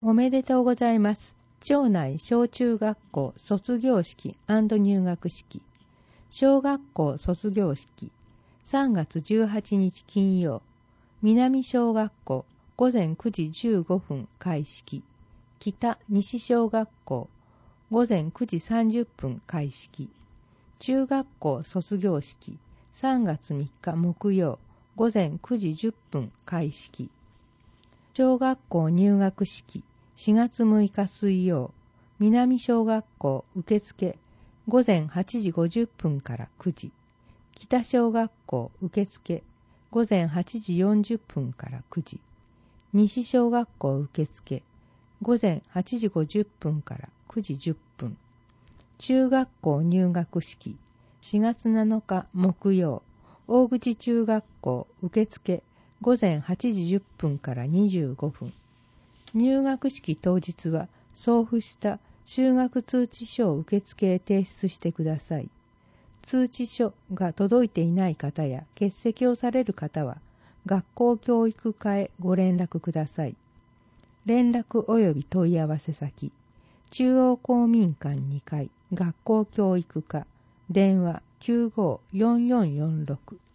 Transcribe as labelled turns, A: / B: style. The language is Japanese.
A: おめでとうございます。町内小中学校卒業式&入学式。小学校卒業式。3月18日金曜。南小学校午前9時15分開式。北西小学校午前9時30分開式。中学校卒業式。3月3日木曜。午前9時10分開式。小学校入学式。4月6日水曜。南小学校受付。午前8時50分から9時。北小学校受付。午前8時40分から9時。西小学校受付。午前8時50分から9時10分。中学校入学式。4月7日木曜。大口中学校受付。午前8時10分から25分。入学式当日は送付した就学通知書を受付へ提出してください。通知書が届いていない方や欠席をされる方は学校教育課へご連絡ください。連絡及び問い合わせ先、中央公民館2階学校教育課、電話 954446